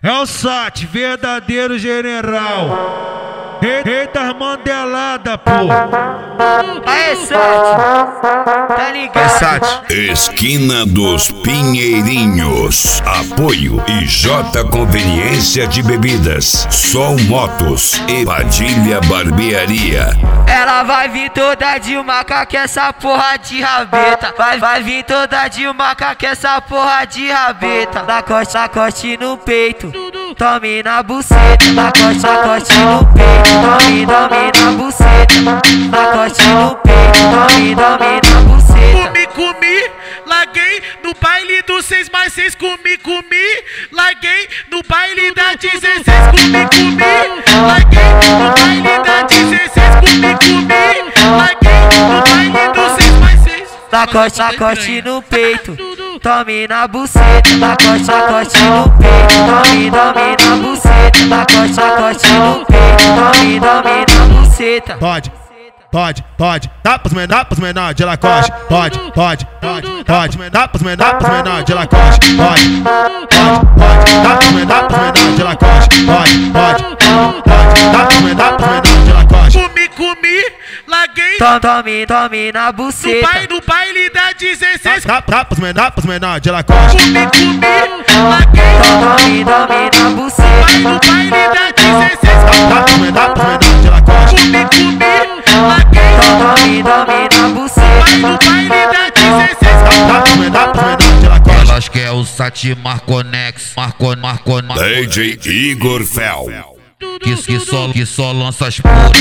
É o Sat, verdadeiro general. Rei das mandeladas, pô. Aê, Sat, tá ligado? Sat. Esquina dos Pinheirinhos. Apoio IJ Conveniência de Bebidas, Sol Motos e Padilha Barbearia. Ela vai vir toda de maca com essa porra de rabeta. Vai vir toda de maca com essa porra de rabeta. Na coste no peito, tome na buceta. Na coste no peito, tome na buceta. Na coste no peito, tome na buceta. Comi, larguei no baile do 6x6. Comi, larguei no baile da 16. Comi, larguei no baile da 16. Comi, larguei no baile do 6x6. Na coste no peito, tome na buceta. Na coste no peito, tome na buceta. Na coste no peito, tome na buceta. Pode, dá pros menor de Lacoste. Pode, dá pros menor de Lacoste. Pode, dá pros menor de Lacoste. Pode, dá pros menor de Lacoste. Comi, larguei Tome na buceta. no baile da 16. Dá pros menor de Lacoste. Comi, larguei Tome na buceta. no baile da 16. Dá pros menor de Lacoste. Comi, larguei Tome na buceta. no baile da 16. Dá pros menor de Lacoste. Elas quer o Sat Marconex, Marco. DJ Igor Fel. Que só lança as puras.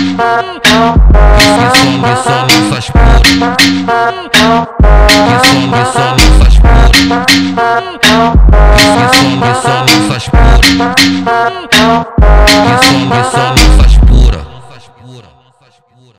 Que só lança as puras. Que só lança as puras. Que só lança as puras. Que só lança as puras.